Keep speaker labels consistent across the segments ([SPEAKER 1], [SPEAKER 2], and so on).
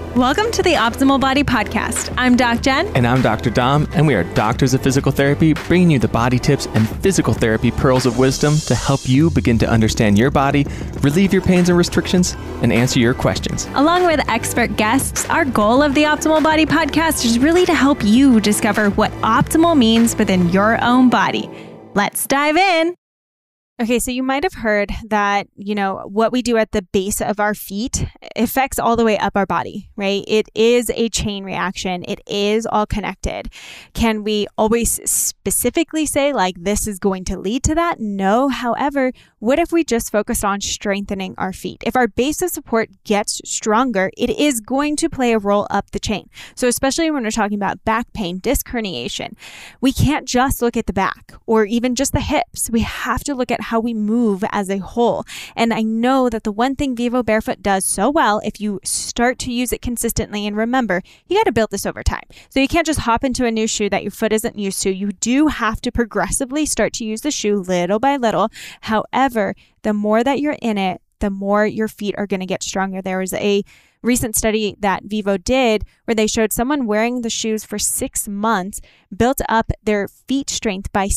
[SPEAKER 1] Welcome to the Optimal Body Podcast. I'm Doc Jen.
[SPEAKER 2] And I'm Dr. Dom, and we are doctors of physical therapy, bringing you the body tips and physical therapy pearls of wisdom to help you begin to understand your body, relieve your pains and restrictions, and answer your questions.
[SPEAKER 1] Along with expert guests, our goal of the Optimal Body Podcast is really to help you discover what optimal means within your own body. Let's dive in. Okay, so you might have heard that, what we do at the base of our feet affects all the way up our body, right? It is a chain reaction. It is all connected. Can we always specifically say this is going to lead to that? No. However, what if we just focus on strengthening our feet? If our base of support gets stronger, it is going to play a role up the chain. So especially when we're talking about back pain, disc herniation, we can't just look at the back or even just the hips. We have to look at how we move as a whole. And I know that the one thing Vivo Barefoot does so well, if you start to use it consistently, and remember, you got to build this over time. So you can't just hop into a new shoe that your foot isn't used to. You do have to progressively start to use the shoe little by little. However, the more that you're in it, the more your feet are going to get stronger. There was a recent study that Vivo did where they showed someone wearing the shoes for 6 months built up their feet strength by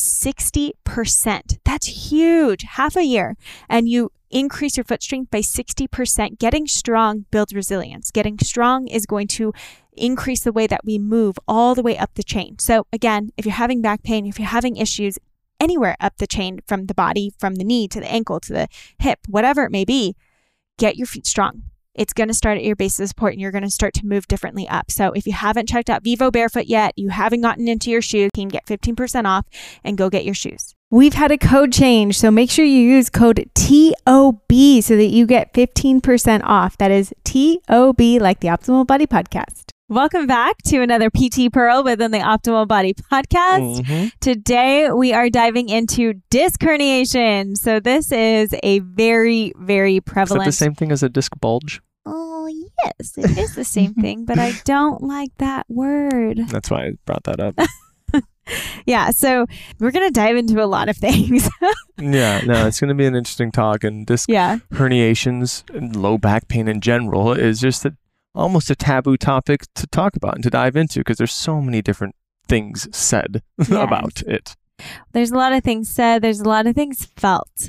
[SPEAKER 1] 60%. That's huge. Half a year. And you increase your foot strength by 60%. Getting strong builds resilience. Getting strong is going to increase the way that we move all the way up the chain. So again, if you're having back pain, if you're having issues anywhere up the chain from the body, from the knee to the ankle to the hip, whatever it may be, get your feet strong. It's going to start at your base of support and you're going to start to move differently up. So if you haven't checked out Vivo Barefoot yet, you haven't gotten into your shoes, you can get 15% off and go get your shoes. We've had a code change, so make sure you use code TOB so that you get 15% off. That is TOB, like the Optimal Body Podcast. Welcome back to another PT Pearl within the Optimal Body Podcast. Today, we are diving into disc herniation. So this is a very, very prevalent...
[SPEAKER 2] Is that the same thing as a disc bulge?
[SPEAKER 1] Oh, yes, it is the same thing, but I don't like that word.
[SPEAKER 2] That's why I brought that up.
[SPEAKER 1] Yeah, so we're going to dive into a lot of things.
[SPEAKER 2] It's going to be an interesting talk. And disc herniations and low back pain in general is just almost a taboo topic to talk about and to dive into because there's so many different things said about it.
[SPEAKER 1] There's a lot of things said. There's a lot of things felt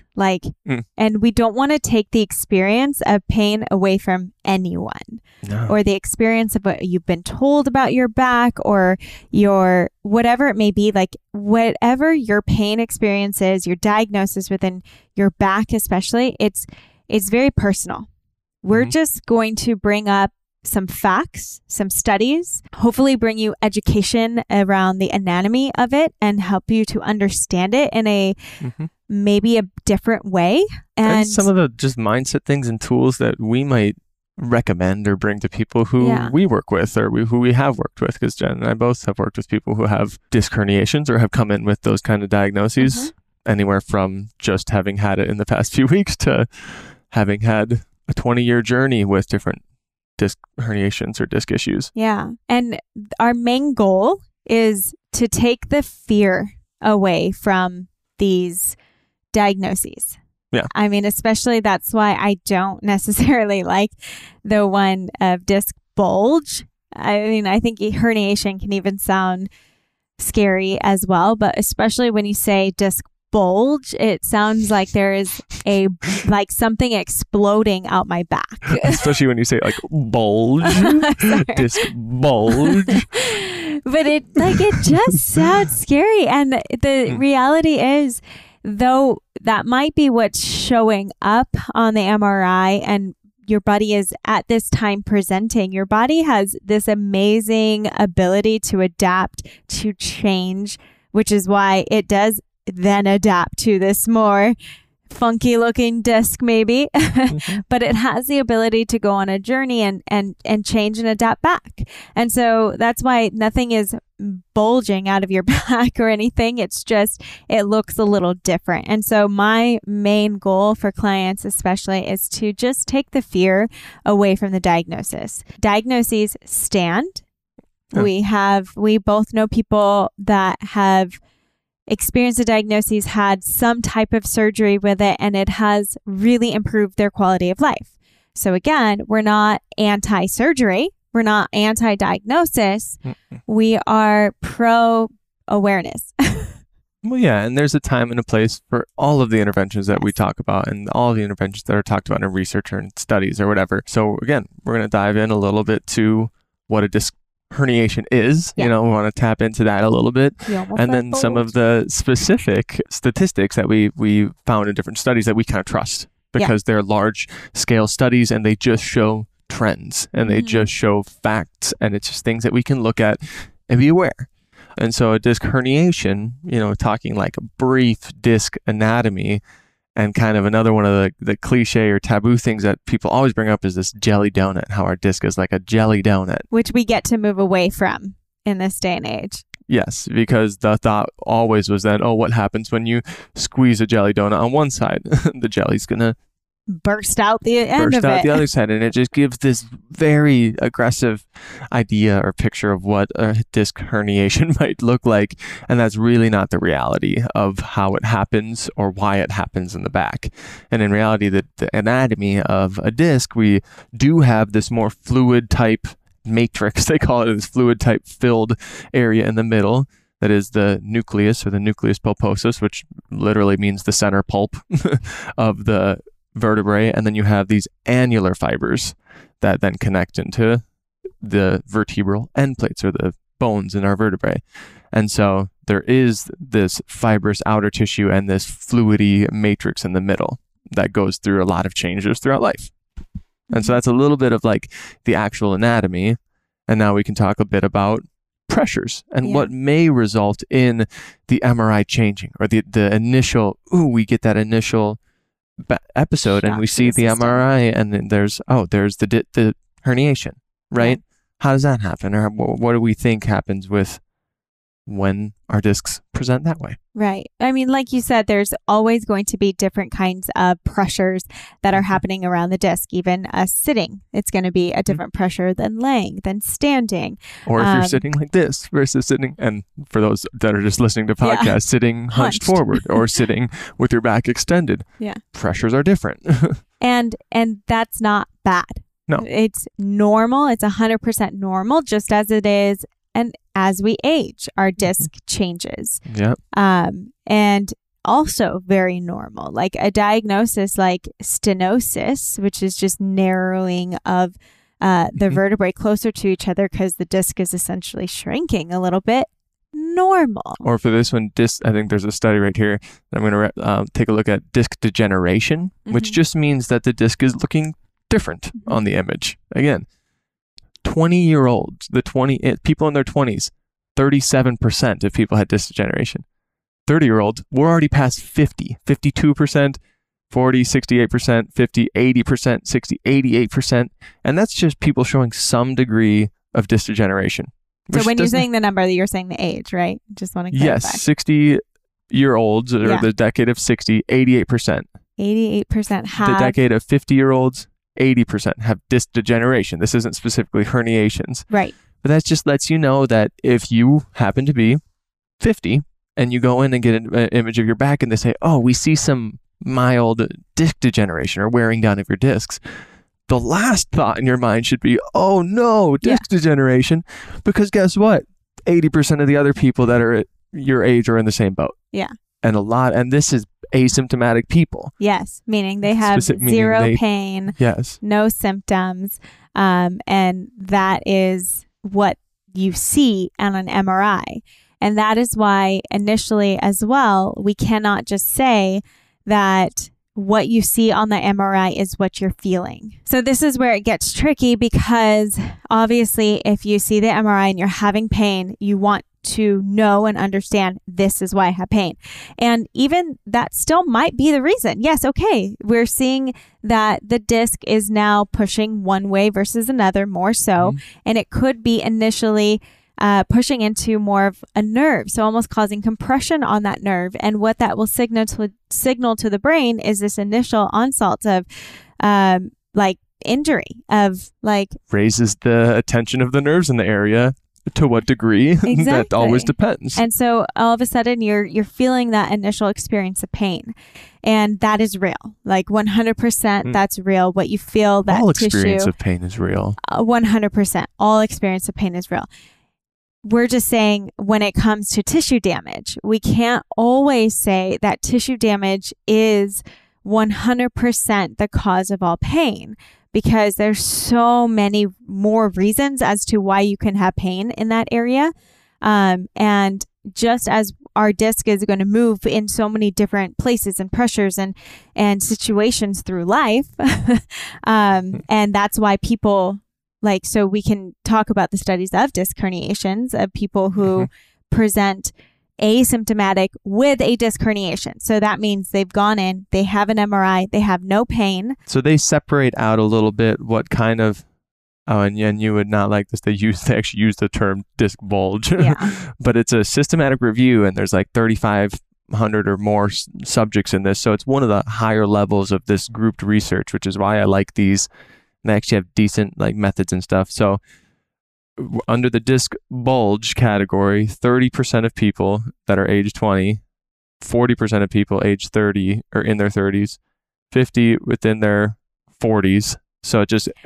[SPEAKER 1] and we don't want to take the experience of pain away from anyone or the experience of what you've been told about your back or your whatever it may be, whatever your pain experience is, your diagnosis within your back, especially, it's very personal. We're just going to bring up some facts, some studies, hopefully bring you education around the anatomy of it and help you to understand it in a maybe a different way.
[SPEAKER 2] And some of the just mindset things and tools that we might recommend or bring to people who we work with or who we have worked with, because Jen and I both have worked with people who have disc herniations or have come in with those kind of diagnoses, anywhere from just having had it in the past few weeks to having had a 20-year journey with different disc herniations or disc issues. Yeah.
[SPEAKER 1] And our main goal is to take the fear away from these diagnoses.
[SPEAKER 2] Yeah.
[SPEAKER 1] I mean, especially that's why I don't necessarily like the one of disc bulge. I mean, I think herniation can even sound scary as well, but especially when you say disc bulge, it sounds like there is something exploding out my back.
[SPEAKER 2] Especially when you say bulge, disc bulge.
[SPEAKER 1] But it just sounds scary. And the reality is, though, that might be what's showing up on the MRI and your body is at this time presenting, your body has this amazing ability to adapt, to change, which is why it does then adapt to this more funky looking disc maybe, but it has the ability to go on a journey and change and adapt back. And so that's why nothing is bulging out of your back or anything. It's just, it looks a little different. And so my main goal for clients especially is to just take the fear away from the diagnosis. Diagnoses stand. We both know people that have experienced a diagnosis, had some type of surgery with it, and it has really improved their quality of life. So again, we're not anti-surgery. We're not anti-diagnosis. We are pro-awareness.
[SPEAKER 2] Well, yeah, and there's a time and a place for all of the interventions that we talk about and all of the interventions that are talked about in research or in studies or whatever. So again, we're going to dive in a little bit to what a disc herniation is. We want to tap into that a little bit. And then some of the specific statistics that we found in different studies that we kind of trust because they're large scale studies and they just show trends and they just show facts, and it's just things that we can look at and be aware. And so a disc herniation, talking like a brief disc anatomy, and kind of another one of the cliche or taboo things that people always bring up is this jelly donut, how our disc is like a jelly donut.
[SPEAKER 1] Which we get to move away from in this day and age.
[SPEAKER 2] Yes, because the thought always was that, what happens when you squeeze a jelly donut on one side? The jelly's going to
[SPEAKER 1] burst out the end of it.
[SPEAKER 2] The other side, and it just gives this very aggressive idea or picture of what a disc herniation might look like, and that's really not the reality of how it happens or why it happens in the back. And in reality, the anatomy of a disc, we do have this more fluid type matrix, they call it, this fluid type filled area in the middle that is the nucleus or the nucleus pulposus, which literally means the center pulp of the vertebrae, and then you have these annular fibers that then connect into the vertebral end plates or the bones in our vertebrae. And so there is this fibrous outer tissue and this fluidy matrix in the middle that goes through a lot of changes throughout life. And so that's a little bit of like the actual anatomy. And now we can talk a bit about pressures and what may result in the MRI changing, or the initial, we get that initial episode and we see the MRI and then there's the herniation, right? How does that happen, or what do we think happens with when our discs present that way?
[SPEAKER 1] Right. I mean, like you said, there's always going to be different kinds of pressures that are happening around the disc. Even sitting, it's going to be a different pressure than laying, than standing.
[SPEAKER 2] Or if you're sitting like this versus sitting, and for those that are just listening to podcasts, sitting hunched forward or sitting with your back extended.
[SPEAKER 1] Yeah.
[SPEAKER 2] Pressures are different.
[SPEAKER 1] and that's not bad.
[SPEAKER 2] No.
[SPEAKER 1] It's normal. It's 100% normal, just as it is. And as we age, our disc changes.
[SPEAKER 2] Yeah.
[SPEAKER 1] And also very normal. Like a diagnosis like stenosis, which is just narrowing of the vertebrae closer to each other because the disc is essentially shrinking a little bit. Normal.
[SPEAKER 2] Or for this one, I think there's a study right here that I'm going to take a look at, disc degeneration, which just means that the disc is looking different on the image. Again, 20-year-olds, people in their 20s, 37% of people had disc degeneration. 30-year-olds, we're already past 50, 52%, 40, 68%, 50, 80%, 60, 88%. And that's just people showing some degree of disc degeneration.
[SPEAKER 1] So when you're saying the number, you're saying the age, right? Just want to clarify.
[SPEAKER 2] Yes, 60-year-olds, or the decade of 60, 88%.
[SPEAKER 1] 88% have.
[SPEAKER 2] The decade of 50-year-olds, 80% have disc degeneration. This isn't specifically herniations.
[SPEAKER 1] Right.
[SPEAKER 2] But that just lets you know that if you happen to be 50 and you go in and get an image of your back and they say, we see some mild disc degeneration or wearing down of your discs, the last thought in your mind should be, oh no, disc degeneration. Because guess what? 80% of the other people that are at your age are in the same boat.
[SPEAKER 1] Yeah.
[SPEAKER 2] And this is asymptomatic people.
[SPEAKER 1] Yes, meaning they have zero pain, no symptoms, and that is what you see on an MRI. And that is why initially as well, we cannot just say that what you see on the MRI is what you're feeling. So this is where it gets tricky, because obviously if you see the MRI and you're having pain, you want to know and understand, this is why I have pain. And even that still might be the reason. Yes, okay, we're seeing that the disc is now pushing one way versus another more so. And it could be initially pushing into more of a nerve, so almost causing compression on that nerve. And what that will signal to the brain is this initial onslaught of like injury, of like
[SPEAKER 2] raises the attention of the nerves in the area, To what degree?
[SPEAKER 1] Exactly.
[SPEAKER 2] That always depends.
[SPEAKER 1] And so all of a sudden you're feeling that initial experience of pain. And that is real. Like 100% that's real. What you feel, that
[SPEAKER 2] all
[SPEAKER 1] tissue.
[SPEAKER 2] experience of pain is real.
[SPEAKER 1] 100%. All experience of pain is real. We're just saying when it comes to tissue damage, we can't always say that tissue damage is 100% the cause of all pain, because there's so many more reasons as to why you can have pain in that area. And just as our disc is going to move in so many different places and pressures and situations through life. And that's why people so we can talk about the studies of disc herniations of people who present asymptomatic with a disc herniation. So that means they've gone in, they have an MRI, they have no pain.
[SPEAKER 2] So they separate out a little bit what kind of, and you would not like this, they actually use the term disc bulge, but it's a systematic review and there's like 3,500 or more subjects in this. So it's one of the higher levels of this grouped research, which is why I like these. And they actually have decent methods and stuff. So under the disc bulge category, 30% of people that are age 20, 40% of people age 30 or in their 30s, 50 within their 40s. So it just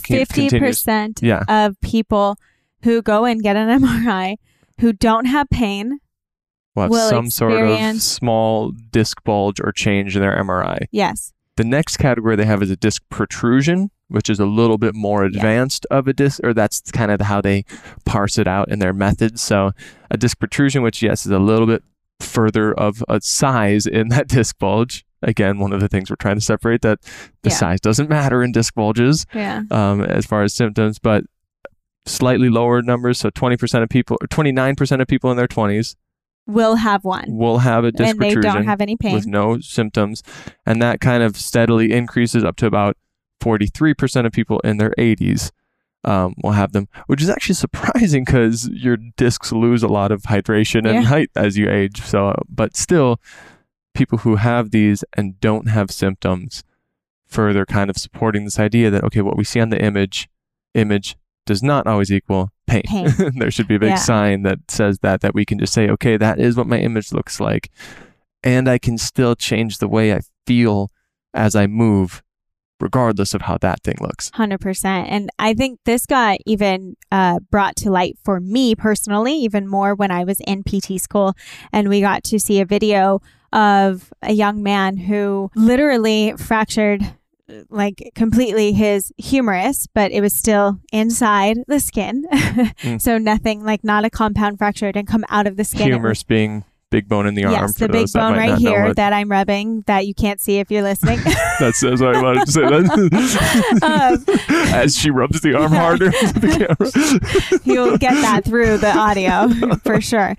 [SPEAKER 1] 50% of people who go and get an MRI who don't have pain
[SPEAKER 2] will have some sort of small disc bulge or change in their MRI.
[SPEAKER 1] Yes.
[SPEAKER 2] The next category they have is a disc protrusion, which is a little bit more advanced of a disc, or that's kind of how they parse it out in their methods. So a disc protrusion, which is a little bit further of a size in that disc bulge. Again, one of the things we're trying to separate, that the size doesn't matter in disc bulges as far as symptoms, but slightly lower numbers. So 20% of people or 29% of people in their 20s
[SPEAKER 1] will have one.
[SPEAKER 2] Will have a disc protrusion.
[SPEAKER 1] And they don't have any pain.
[SPEAKER 2] With no symptoms. And that kind of steadily increases up to about 43% of people in their 80s will have them, which is actually surprising because your discs lose a lot of hydration and height as you age. So, but still, people who have these and don't have symptoms, further kind of supporting this idea that, okay, what we see on the image does not always equal pain. There should be a big sign that says that we can just say, okay, that is what my image looks like. And I can still change the way I feel as I move, regardless of how that thing looks.
[SPEAKER 1] 100%. And I think this got even brought to light for me personally, even more when I was in PT school. And we got to see a video of a young man who literally fractured completely his humerus, but it was still inside the skin. So nothing, not a compound fracture, didn't come out of the skin.
[SPEAKER 2] Humerus being big bone in the arm.
[SPEAKER 1] Yes, the big bone right here that I'm rubbing that you can't see if you're listening.
[SPEAKER 2] That's what I wanted to say. That. As she rubs the arm harder to the camera.
[SPEAKER 1] You'll get that through the audio for sure.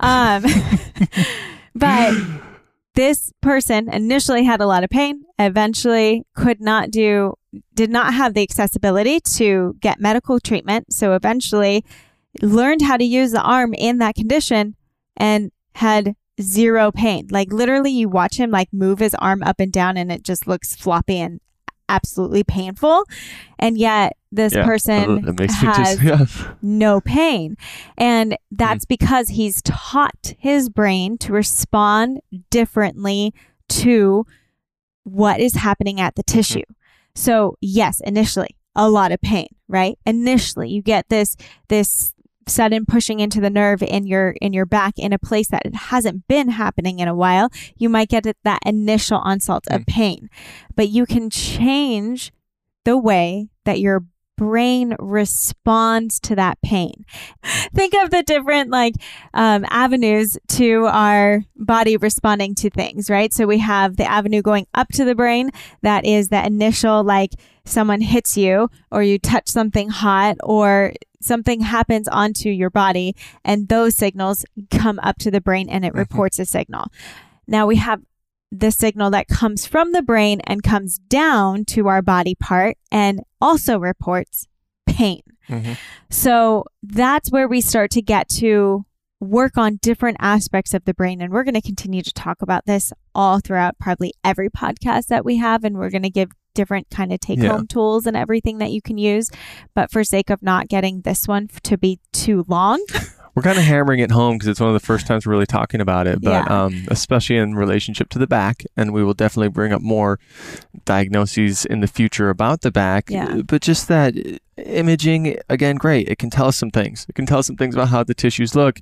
[SPEAKER 1] But this person initially had a lot of pain, eventually did not have the accessibility to get medical treatment. So eventually learned how to use the arm in that condition and had zero pain. Literally you watch him move his arm up and down and it just looks floppy and absolutely painful. And yet this person has no pain. And that's because he's taught his brain to respond differently to what is happening at the tissue. So yes, initially a lot of pain, right? Initially you get this sudden pushing into the nerve in your back in a place that it hasn't been happening in a while. You might get that initial onslaught of pain, but you can change the way that your brain responds to that pain. Think of the different avenues to our body responding to things, right? So we have the avenue going up to the brain. That is the initial, someone hits you or you touch something hot or something happens onto your body, and those signals come up to the brain and it reports a signal. Now we have the signal that comes from the brain and comes down to our body part and also reports pain. So that's where we start to get to work on different aspects of the brain. And we're going to continue to talk about this all throughout probably every podcast that we have. And we're going to give different kind of take-home tools and everything that you can use. But for sake of not getting this one to be too long,
[SPEAKER 2] we're kind of hammering it home because it's one of the first times we're really talking about it, but especially in relationship to the back. And we will definitely bring up more diagnoses in the future about the back.
[SPEAKER 1] Yeah.
[SPEAKER 2] But just that imaging, again, great. It can tell us some things. It can tell us some things about how the tissues look.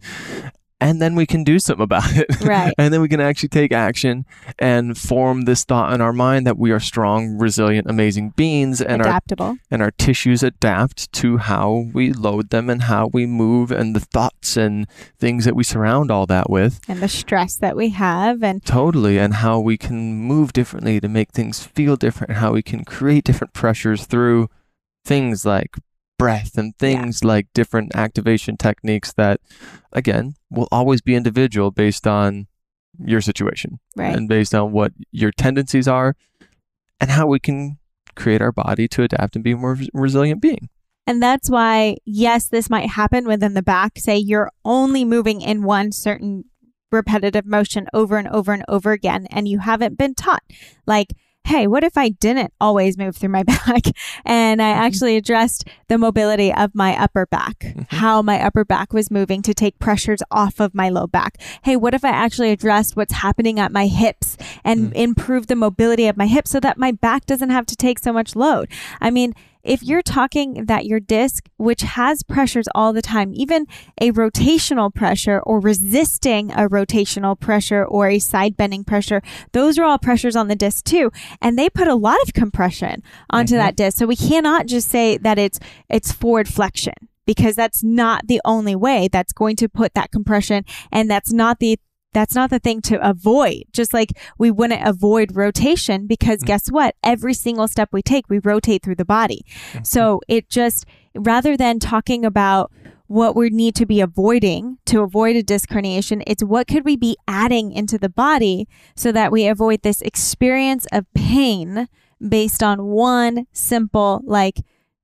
[SPEAKER 2] And then we can do something about it.
[SPEAKER 1] Right.
[SPEAKER 2] And then we can actually take action and form this thought in our mind that we are strong, resilient, amazing beings, and
[SPEAKER 1] adaptable.
[SPEAKER 2] Our tissues adapt to how we load them and how we move and the thoughts and things that we surround all that with.
[SPEAKER 1] And the stress that we have. And
[SPEAKER 2] totally. And how we can move differently to make things feel different, and how we can create different pressures through things like breath and things like different activation techniques that, again, will always be individual based on your situation and based on what your tendencies are and how we can create our body to adapt and be a more resilient being.
[SPEAKER 1] And that's why, yes, this might happen within the back. Say you're only moving in one certain repetitive motion over and over and over again, and you haven't been taught, like, hey, what if I didn't always move through my back and I actually addressed the mobility of my upper back, how my upper back was moving to take pressures off of my low back? Hey, what if I actually addressed what's happening at my hips and improve the mobility of my hips so that my back doesn't have to take so much load? I mean, if you're talking that your disc, which has pressures all the time, even a rotational pressure or resisting a rotational pressure or a side bending pressure, those are all pressures on the disc too. And they put a lot of compression onto that disc. So we cannot just say that it's forward flexion, because that's not the only way that's going to put that compression. And that's not the thing to avoid. Just like we wouldn't avoid rotation, because guess what? Every single step we take, we rotate through the body. So it just, rather than talking about what we need to be avoiding to avoid a disc herniation, it's what could we be adding into the body so that we avoid this experience of pain based on one simple, like,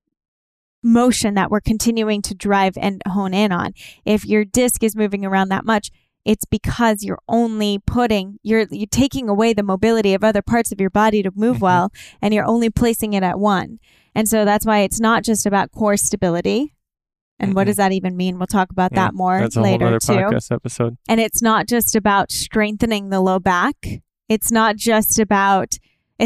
[SPEAKER 1] motion that we're continuing to drive and hone in on. If your disc is moving around that much, it's because you're only you're taking away the mobility of other parts of your body to move well, and you're only placing it at one. And so that's why it's not just about core stability. And what does that even mean? We'll talk about that more
[SPEAKER 2] that's a
[SPEAKER 1] later
[SPEAKER 2] whole other
[SPEAKER 1] too.
[SPEAKER 2] Podcast episode.
[SPEAKER 1] And it's not just about strengthening the low back. It's not just about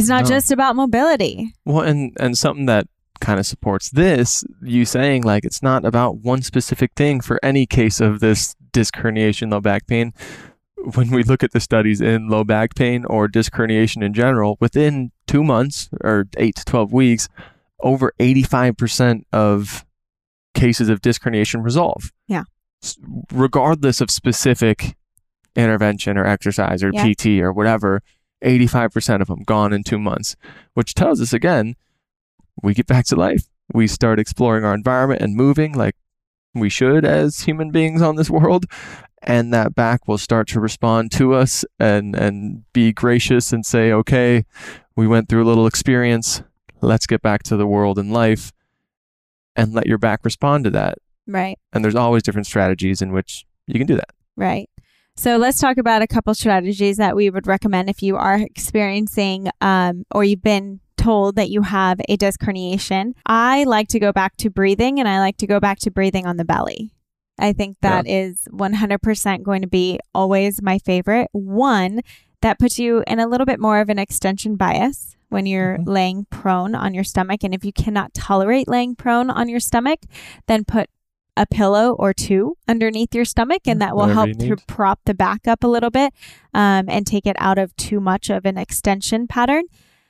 [SPEAKER 1] mobility.
[SPEAKER 2] Well, and something that kind of supports this, you saying, like, it's not about one specific thing for any case of this disc herniation, low back pain. When we look at the studies in low back pain or disc herniation in general, within 2 months or 8 to 12 weeks, over 85% of cases of disc herniation resolve.
[SPEAKER 1] Yeah.
[SPEAKER 2] Regardless of specific intervention or exercise or PT or whatever, 85% of them gone in 2 months, which tells us, again, we get back to life. We start exploring our environment and moving like we should as human beings on this world. And that back will start to respond to us and be gracious and say, okay, we went through a little experience. Let's get back to the world and life, and let your back respond to that.
[SPEAKER 1] Right.
[SPEAKER 2] And there's always different strategies in which you can do that.
[SPEAKER 1] Right. So let's talk about a couple strategies that we would recommend if you are experiencing or you've been told that you have a disc herniation. I like to go back to breathing, and I like to go back to breathing on the belly. I think that is 100% going to be always my favorite. One, that puts you in a little bit more of an extension bias when you're laying prone on your stomach. And if you cannot tolerate laying prone on your stomach, then put a pillow or two underneath your stomach, and that will help to prop the back up a little bit and take it out of too much of an extension pattern.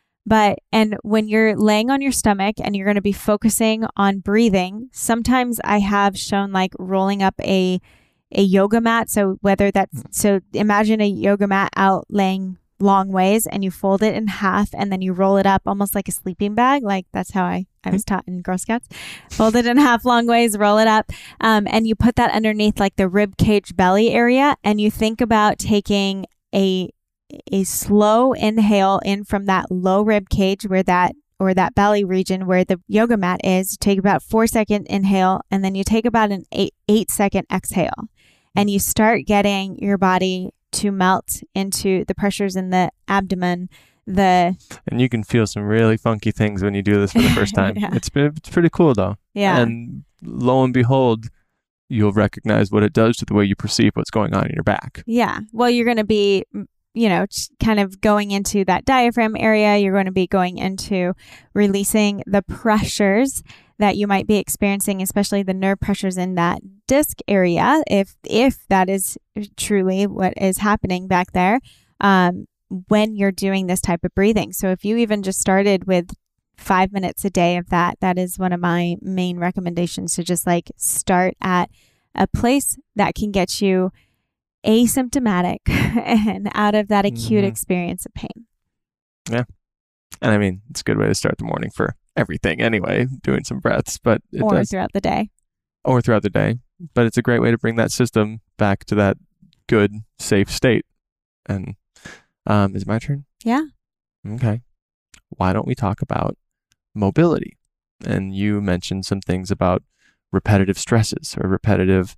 [SPEAKER 1] And when you're laying on your stomach and you're going to be focusing on breathing, sometimes I have shown like rolling up a yoga mat. So imagine a yoga mat out laying long ways, and you fold it in half and then you roll it up almost like a sleeping bag. Like that's how I was taught in Girl Scouts. Fold it in half long ways, roll it up. And you put that underneath like the rib cage belly area. And you think about taking a slow inhale in from that low rib cage or that belly region where the yoga mat is. Take about 4-second inhale, and then you take about an 8-second exhale, and you start getting your body to melt into the pressures in the abdomen, And
[SPEAKER 2] you can feel some really funky things when you do this for the first time.
[SPEAKER 1] Yeah.
[SPEAKER 2] It's pretty cool though.
[SPEAKER 1] Yeah.
[SPEAKER 2] And lo and behold, you'll recognize what it does to the way you perceive what's going on in your back.
[SPEAKER 1] Yeah. Well, you're going to be, kind of going into that diaphragm area. You're going to be going into releasing the pressures that you might be experiencing, especially the nerve pressures in that disc area, if that is truly what is happening back there, when you're doing this type of breathing. So if you even just started with 5 minutes a day of that is one of my main recommendations, to just like start at a place that can get you asymptomatic and out of that acute experience of pain.
[SPEAKER 2] Yeah. And I mean, it's a good way to start the morning for everything anyway, doing some breaths, but
[SPEAKER 1] throughout the day.
[SPEAKER 2] Or throughout the day. But it's a great way to bring that system back to that good, safe state. And is it my turn?
[SPEAKER 1] Yeah.
[SPEAKER 2] Okay. Why don't we talk about mobility? And you mentioned some things about repetitive stresses or repetitive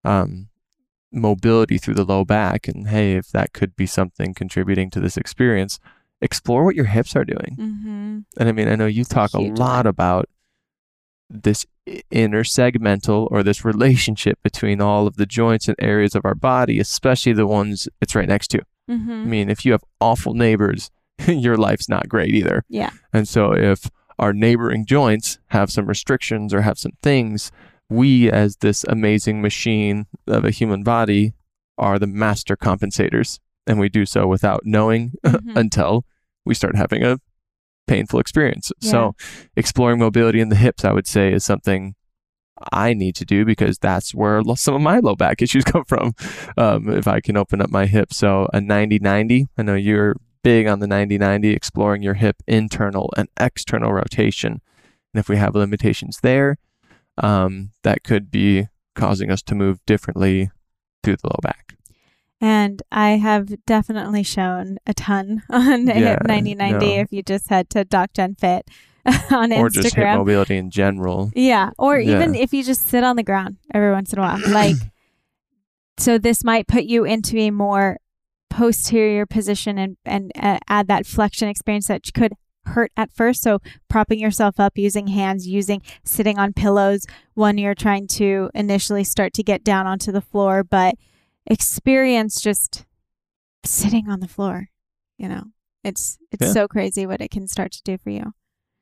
[SPEAKER 2] mobility through the low back. And hey, if that could be something contributing to this experience, explore what your hips are doing. And I mean, I know you talk a lot about this intersegmental, or this relationship between all of the joints and areas of our body, especially the ones it's right next to. I mean, if you have awful neighbors, your life's not great either.
[SPEAKER 1] Yeah.
[SPEAKER 2] And so if our neighboring joints have some restrictions or have some things, we, as this amazing machine of a human body, are the master compensators. And we do so without knowing until we start having a painful experience. Yeah. So exploring mobility in the hips, I would say, is something I need to do, because that's where some of my low back issues come from. If I can open up my hip. So a 90-90, I know you're big on the 90-90, exploring your hip internal and external rotation. And if we have limitations there, that could be causing us to move differently through the low back.
[SPEAKER 1] And I have definitely shown a ton on hip 90-90 if you just head to Doc Jen Fit on Instagram.
[SPEAKER 2] Or just hip mobility in general.
[SPEAKER 1] Yeah. Or even if you just sit on the ground every once in a while. Like, so this might put you into a more posterior position and add that flexion experience that could hurt at first. So propping yourself up, using hands, sitting on pillows when you're trying to initially start to get down onto the floor, but experience just sitting on the floor. It's so crazy what it can start to do for you.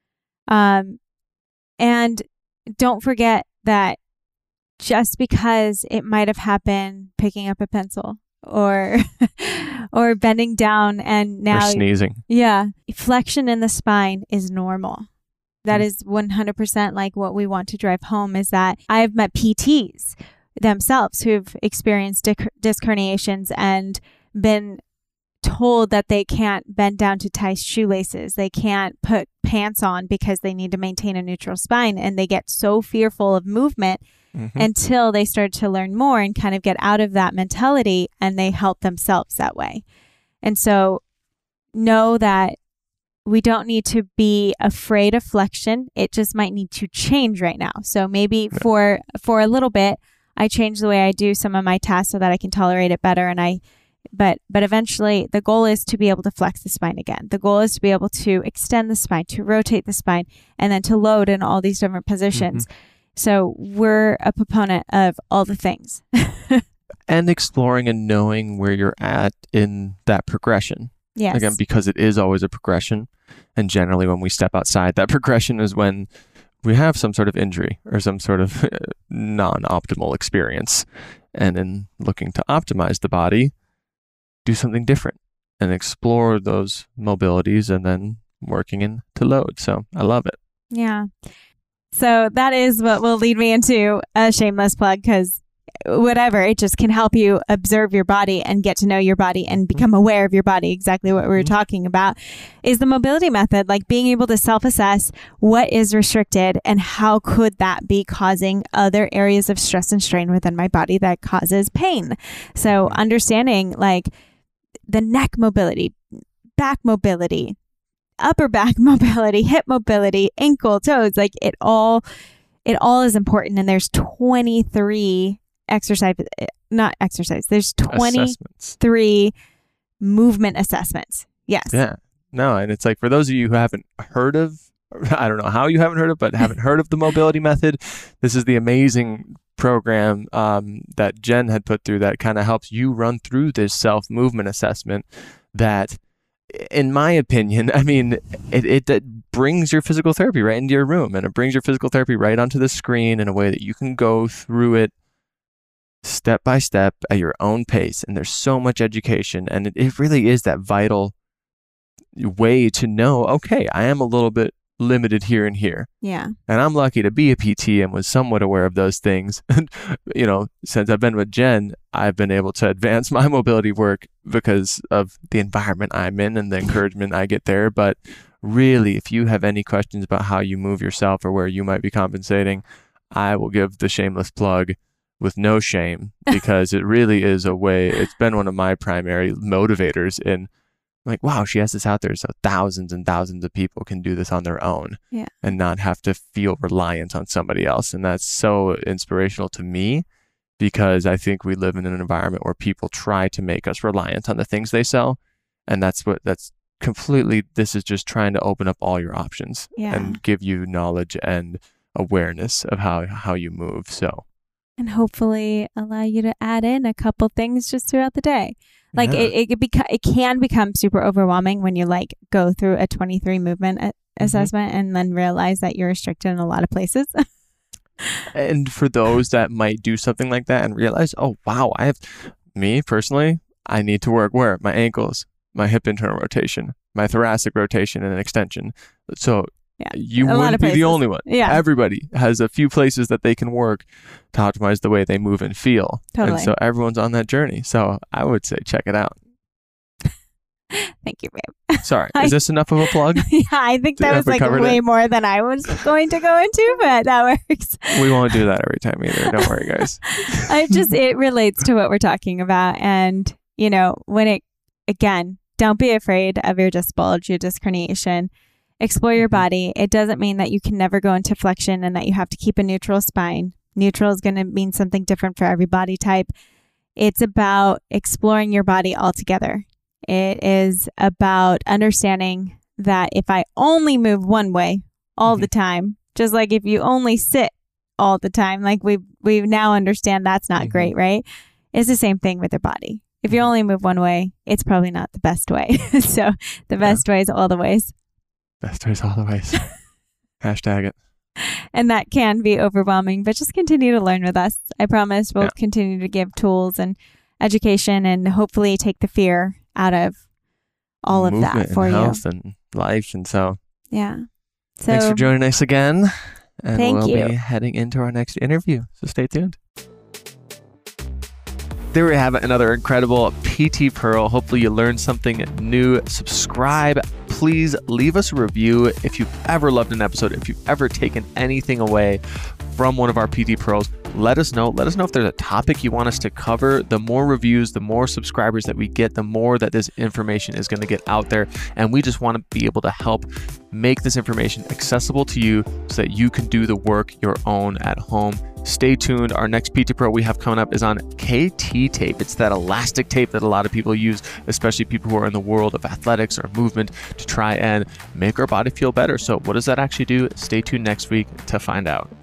[SPEAKER 1] And don't forget that just because it might have happened picking up a pencil or bending down and now
[SPEAKER 2] or sneezing.
[SPEAKER 1] Yeah. Flexion in the spine is normal. That is 100% like what we want to drive home, is that I've met PTs themselves who've experienced disc herniations and been told that they can't bend down to tie shoelaces. They can't put pants on because they need to maintain a neutral spine. And they get so fearful of movement until they start to learn more and kind of get out of that mentality, and they help themselves that way. And so know that we don't need to be afraid of flexion. It just might need to change right now. So maybe for a little bit, I change the way I do some of my tasks so that I can tolerate it better. But eventually the goal is to be able to flex the spine again. The goal is to be able to extend the spine, to rotate the spine, and then to load in all these different positions. So we're a proponent of all the things.
[SPEAKER 2] And exploring and knowing where you're at in that progression.
[SPEAKER 1] Yes.
[SPEAKER 2] Again, because it is always a progression. And generally when we step outside that progression is when we have some sort of injury or some sort of non-optimal experience. And in looking to optimize the body, do something different and explore those mobilities and then working in to load. So I love it.
[SPEAKER 1] Yeah. So that is what will lead me into a shameless plug, because whatever, it just can help you observe your body and get to know your body and become aware of your body. Exactly what we were talking about is the mobility method, like being able to self-assess what is restricted and how could that be causing other areas of stress and strain within my body that causes pain. So understanding like the neck mobility, back mobility, upper back mobility, hip mobility, ankle, toes, like it all is important. And there's 23 there's 23 movement assessments. Yes.
[SPEAKER 2] Yeah. No. And it's like, for those of you who haven't heard of, I don't know how you haven't heard of, but haven't heard of the mobility method, this is the amazing program that Jen had put through that kind of helps you run through this self-movement assessment that, in my opinion, I mean, it brings your physical therapy right into your room, and it brings your physical therapy right onto the screen in a way that you can go through it step by step at your own pace. And there's so much education, and it really is that vital way to know, okay, I am a little bit limited here and here.
[SPEAKER 1] Yeah.
[SPEAKER 2] And I'm lucky to be a PT and was somewhat aware of those things. You know, since I've been with Jen, I've been able to advance my mobility work because of the environment I'm in and the encouragement I get there. But really, if you have any questions about how you move yourself or where you might be compensating, I will give the shameless plug with no shame, because it really is a way. It's been one of my primary motivators in, like, wow, she has this out there, so thousands and thousands of people can do this on their own and not have to feel reliant on somebody else. And that's so inspirational to me, because I think we live in an environment where people try to make us reliant on the things they sell. And that's completely, this is just trying to open up all your options and give you knowledge and awareness of how you move. So,
[SPEAKER 1] and hopefully allow you to add in a couple things just throughout the day. Like it can become super overwhelming when you like go through a 23 movement assessment and then realize that you're restricted in a lot of places.
[SPEAKER 2] And for those that might do something like that and realize, oh, wow, me personally, I need to work where? My ankles, my hip internal rotation, my thoracic rotation and extension. So you wouldn't be the only one. Yeah. Everybody has a few places that they can work to optimize the way they move and feel.
[SPEAKER 1] Totally.
[SPEAKER 2] And so everyone's on that journey. So I would say check it out.
[SPEAKER 1] Thank you, babe.
[SPEAKER 2] Sorry. Is this enough of a plug?
[SPEAKER 1] Yeah, I think that was like way more than I was going to go into, but that works.
[SPEAKER 2] We won't do that every time either. Don't worry, guys.
[SPEAKER 1] It relates to what we're talking about. And, you know, again, don't be afraid of your disc bulge, your disc herniation. Explore your body. It doesn't mean that you can never go into flexion and that you have to keep a neutral spine. Neutral is going to mean something different for every body type. It's about exploring your body altogether. It is about understanding that if I only move one way all the time, just like if you only sit all the time, like we now understand that's not great, right? It's the same thing with your body. If you only move one way, it's probably not the best way. So the best way is all the ways.
[SPEAKER 2] Best ways all the ways. Hashtag it.
[SPEAKER 1] And that can be overwhelming, but just continue to learn with us. I promise we'll continue to give tools and education and hopefully take the fear out of all of that for you.
[SPEAKER 2] Health and life. And so,
[SPEAKER 1] so
[SPEAKER 2] thanks for joining us again. And
[SPEAKER 1] we'll
[SPEAKER 2] be heading into our next interview. So stay tuned. There we have it, another incredible PT Pearl. Hopefully you learned something new. Subscribe. Please leave us a review if you've ever loved an episode, if you've ever taken anything away from one of our PT Pearls. Let us know. Let us know if there's a topic you want us to cover. The more reviews, the more subscribers that we get, the more that this information is going to get out there. And we just want to be able to help make this information accessible to you so that you can do the work your own at home. Stay tuned. Our next PT Pro we have coming up is on KT tape. It's that elastic tape that a lot of people use, especially people who are in the world of athletics or movement, to try and make our body feel better. So what does that actually do? Stay tuned next week to find out.